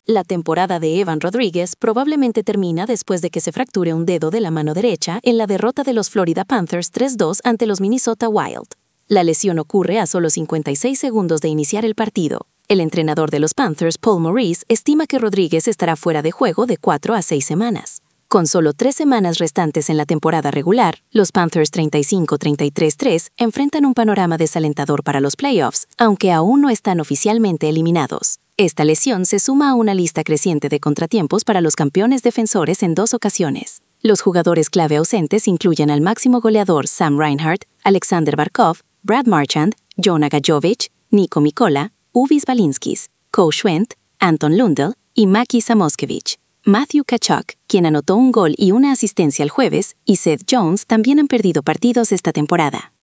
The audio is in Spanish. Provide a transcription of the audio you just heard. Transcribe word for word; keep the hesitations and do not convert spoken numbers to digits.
La temporada de Evan Rodríguez probablemente termina después de que se fracture un dedo de la mano derecha en la derrota de los Florida Panthers tres dos ante los Minnesota Wild. La lesión ocurre a solo cincuenta y seis segundos de iniciar el partido. El entrenador de los Panthers, Paul Maurice, estima que Rodríguez estará fuera de juego de cuatro a seis semanas. Con solo tres semanas restantes en la temporada regular, los Panthers treinta y cinco treinta y tres tres enfrentan un panorama desalentador para los playoffs, aunque aún no están oficialmente eliminados. Esta lesión se suma a una lista creciente de contratiempos para los campeones defensores en dos ocasiones. Los jugadores clave ausentes incluyen al máximo goleador Sam Reinhart, Alexander Barkov, Brad Marchand, Jonah Gajovic, Nico Mikola, Uvis Balinskis, Ko Schwendt, Anton Lundell y Maki Samoskevich. Matthew Tkachuk, quien anotó un gol y una asistencia el jueves, y Seth Jones también han perdido partidos esta temporada.